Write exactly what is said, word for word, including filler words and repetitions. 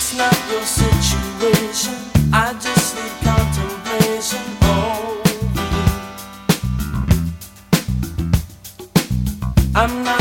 It's not your situation. I just need contemplation over you. I'm not